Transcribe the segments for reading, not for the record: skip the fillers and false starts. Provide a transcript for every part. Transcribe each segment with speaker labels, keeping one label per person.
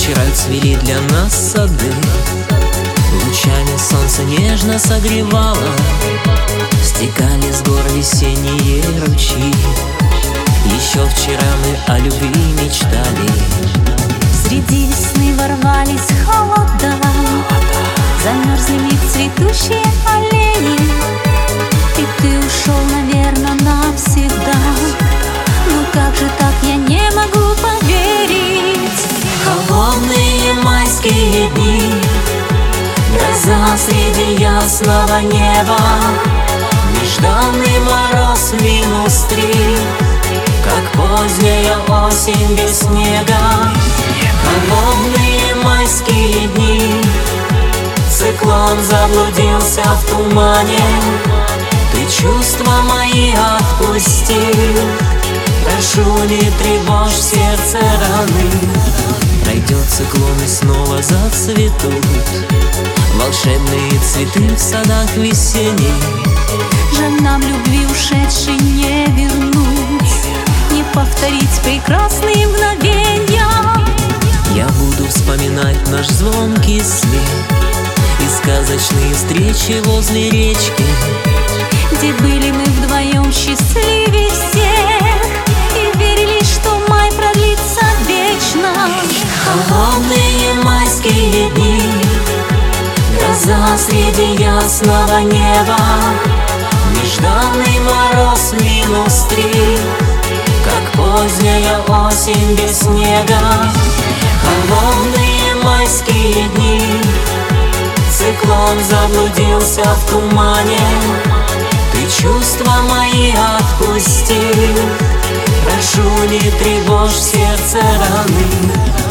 Speaker 1: Вчера цвели для нас сады, лучами солнца нежно согревало, стекали с гор весенние ручьи. Еще вчера мы о любви мечтали.
Speaker 2: Среди весны ворвались холода, замерзли миг цветущие аллеи. И ты ушел, наверное, навсегда. Ну как же так, я не могу поверить.
Speaker 1: Холодные майские дни, гроза среди ясного неба, нежданный мороз -3, как поздняя осень без снега. Холодные майские дни, циклон заблудился в тумане. Ты чувства мои отпусти, прошу, не тревожь сердце раны. Пройдет циклон и снова зацветут волшебные цветы в садах весенних.
Speaker 2: Жаль, нам любви ушедшей не вернуть, не повторить прекрасные мгновенья.
Speaker 1: Я буду вспоминать наш звонкий смех и сказочные встречи возле речки,
Speaker 2: где были мы вдвоем счастливее всех и верили, что май продлится вечно.
Speaker 1: Холодные майские дни, гроза среди ясного неба, нежданный мороз -3, как поздняя осень без снега. Холодные майские дни, циклон заблудился в тумане. Ты чувства мои отпусти, прошу, не тревожь сердце раны.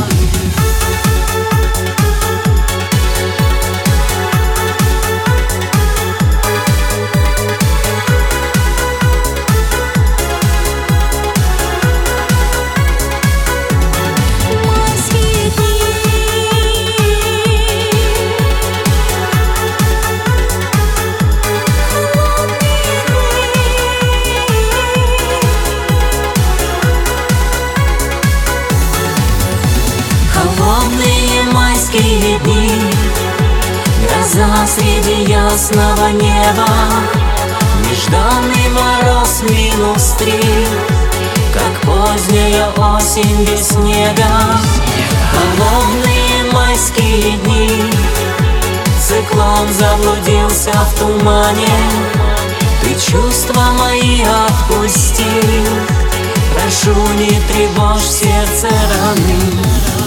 Speaker 1: Холодные майские дни, гроза среди ясного неба, нежданный мороз -3, как поздняя осень без снега. Холодные майские дни, циклон заблудился в тумане. Ты чувства мои отпусти, прошу, не тревожь сердце раны.